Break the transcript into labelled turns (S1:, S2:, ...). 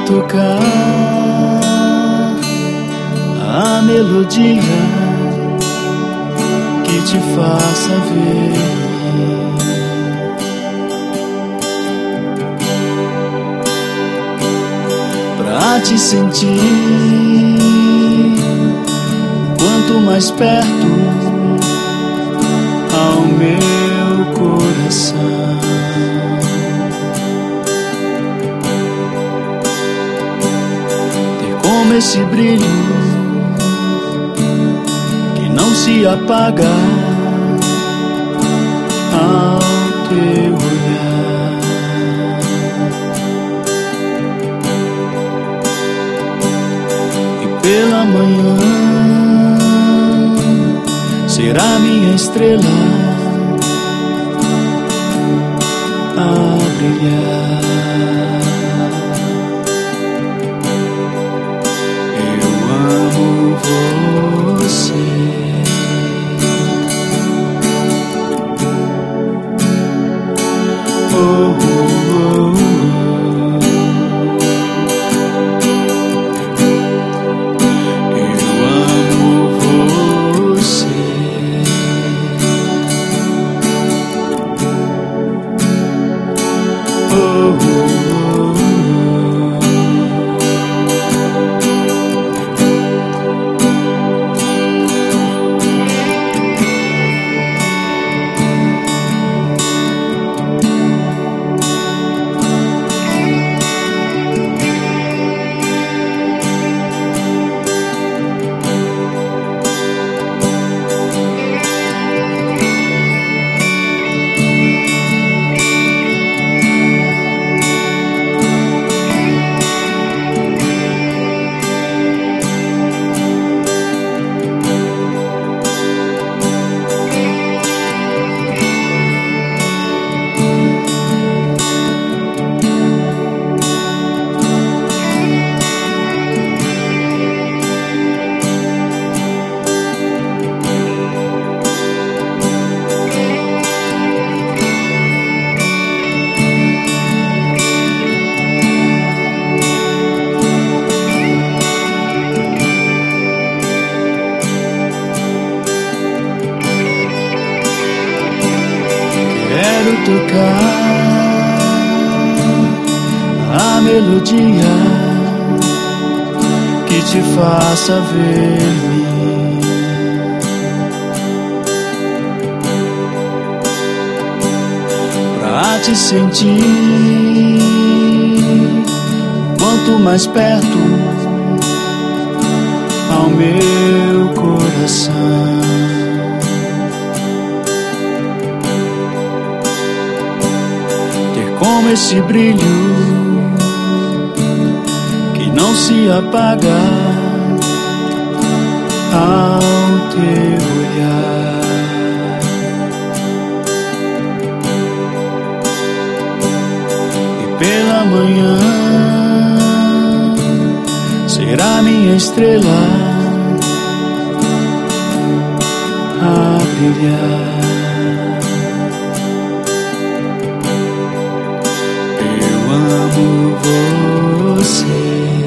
S1: tocar a melodia que te faça ver pra te sentir quanto mais perto ao meu coração. Ter como esse brilho que não se apaga ao teu olhar. E pela manhã será minha estrela a brilhar. Eu amo você. Oh, oh, oh. Eu amo você. Oh, oh, oh. Quero tocar a melodia que te faça ver-me, pra te sentir quanto mais perto ao meu coração. Como esse brilho que não se apaga ao teu olhar. E pela manhã será minha estrela a brilhar. Amo você.